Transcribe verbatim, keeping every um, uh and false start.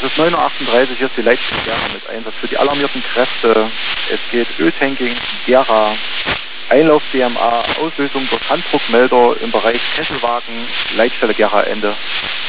Es ist neun Uhr achtunddreißig, hier ist die Leitstelle Gera mit Einsatz für die alarmierten Kräfte. Es geht Öltanking, Gera, Einlauf B M A, Auslösung durch Handdruckmelder im Bereich Kesselwagen, Leitstelle Gera Ende.